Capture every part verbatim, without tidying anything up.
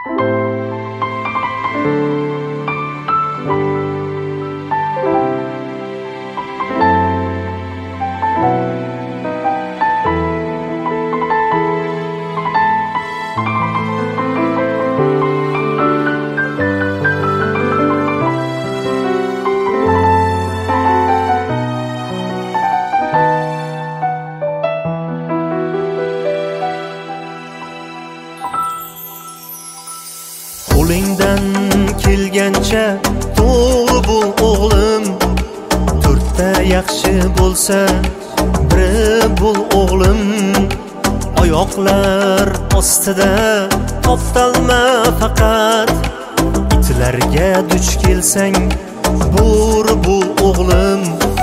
Qo'lingdan kelgancha to'g'ri bo'l o'g'lim, to'rtta yaxshi bo'lsa biri bo'l o'g'lim. Oyoqlar ostida toptalma faqat, itlarga duch kelsang bo'ri bo'l o'g'lim.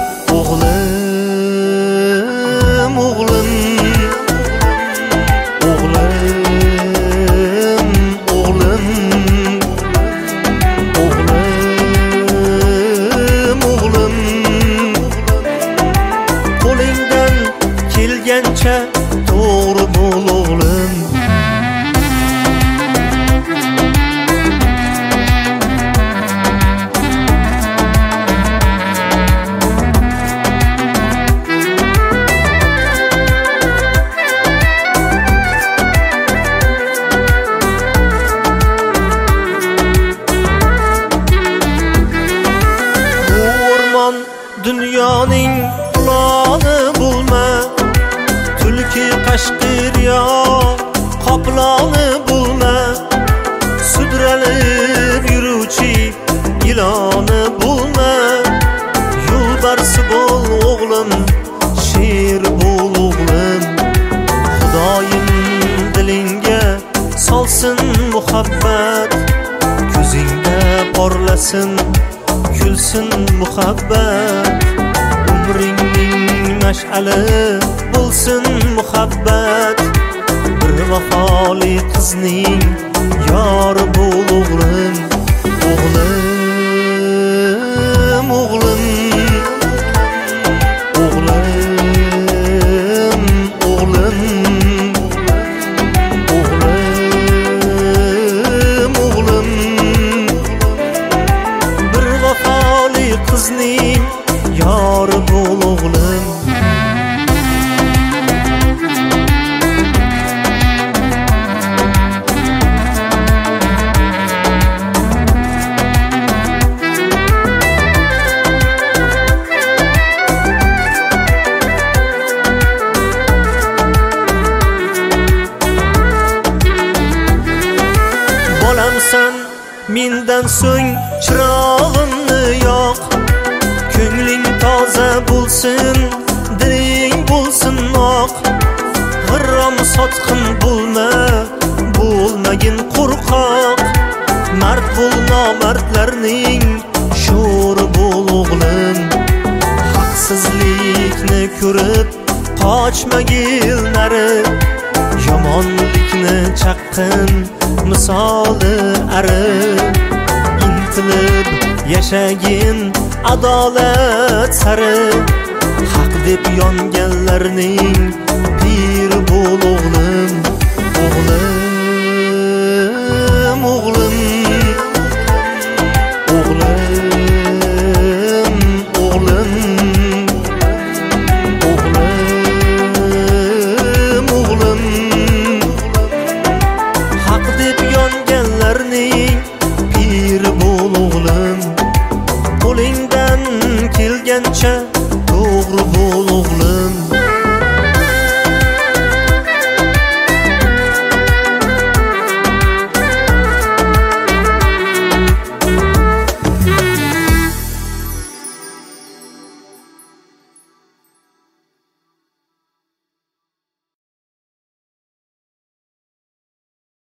O'g'lim, o'g'lim, o'g'lim, o'g'lim, o'g'lim, o'g'lim. Qo'lingdan kelgancha to'g'ri bo'l o'g'lim. Dunyoning quloni bo'lma, tulki qashqiryo qoploni bo'lma, sudralib yuruvchi iloni bo'lma. Yo'lbarsi bo'l o'g'lim, sher bo'l o'g'lim. Xudoyim dilingga solsin muhabbat, ko'zingda porlasin kulsin muhabbat. Umringning mash'ali bo'lsin muhabbat, bir vafoli qizning yori bo'l o'g'lim. O'g'lim, o'g'lim, o'g'lim, o'g'lim, o'g'lim, o'g'lim. Bir vafoli qizning yori bo'l o'g'lim. Bolamsan mendan so'ng chirog'imni yoq, ko'ngling toza bo'lsin, diling bo'lsin oq. G'irrom sotqin bo'lma, bo'lmagin qo'rqoq. Mard bo'l nomardlarning sho'ri bo'l o'g'lim. Haqsizlikni ko'rib qochmagil nari, yomonlikni chaqqin misoli ari. Intilib yashagin adolat sari, haq deb yonganlarning piri bo'l o'g'lim. O'g'lim, o'g'lim, o'g'lim, o'g'lim, o'g'lim, o'g'lim. Haq deb yonganlarning piri bo'l o'g'lim. Qo'lingdan kelgancha